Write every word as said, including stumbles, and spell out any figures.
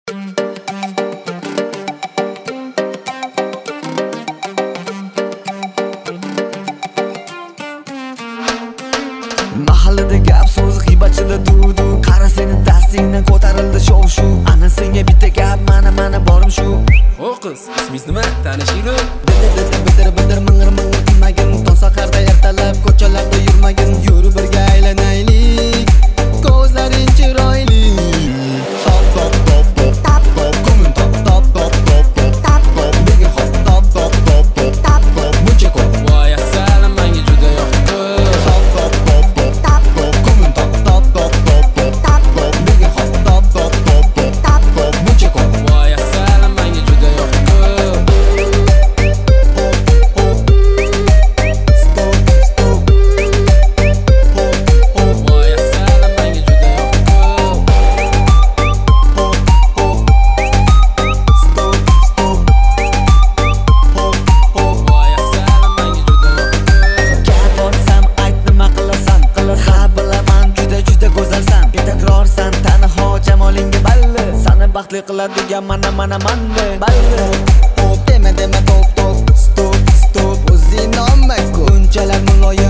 Mahallada gap so'z g'iybatchida dudu. Qara seni dastingdan ko'tarildi shov shu. Ana senga bitta gap, mana mana borim shu. O qiz, ismingiz nima? Tanishingmi? Bidir bidir bidir ming'ir ming'ir qilmagin. To'saqarda ertalab ko'chalarda yurmagin. Yurib birga aylanaylik. Ko'zlaring chiroyli. Top top top top top top. Ko'nglim top top top top top top top. Nega hop top top top top top top. Muncha ko'p. Voy assalom, menga juda yoqdi. Top top top top top top. Ko'nglim top top top top top top top. Nega hop top top top top top top. Muncha ko'p. Voy assalom, menga juda yoqdi. Voy assalom, menga juda baxtli qiladigan mana mana manda balli. Hop dema dema top top stop stop o'zing nomma ku. Unchalar muloyim